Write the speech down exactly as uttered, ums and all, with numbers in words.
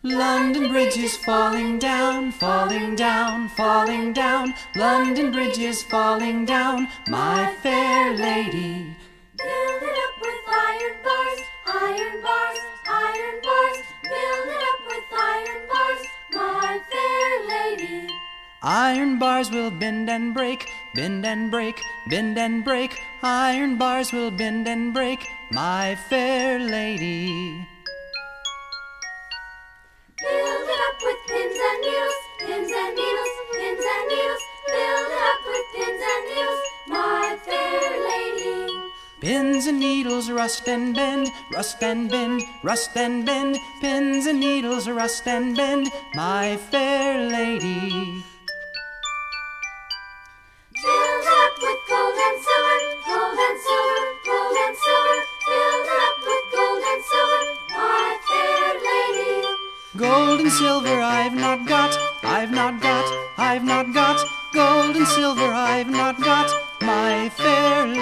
London Bridge is falling down, falling down, falling down. London Bridge is falling down, my fair lady. Build it up with iron bars, iron bars, iron bars. Build it up with iron bars, my fair lady. Iron bars will bend and break, bend and break, bend and break. Iron bars will bend and break, my fair lady. Build it up with pins and needles, pins and needles, pins and needles. Build it up with pins and needles, my fair lady. Pins and needles rust and bend, rust and bend, rust and bend. Pins and needles rust and bend, my fair lady. Build it up with gold and silver, gold and silver, gold and silver. Build it up with gold and silver, my fair lady. Gold and silver I've not got, I've not got, I've not got. Gold and silver I've not got, my fair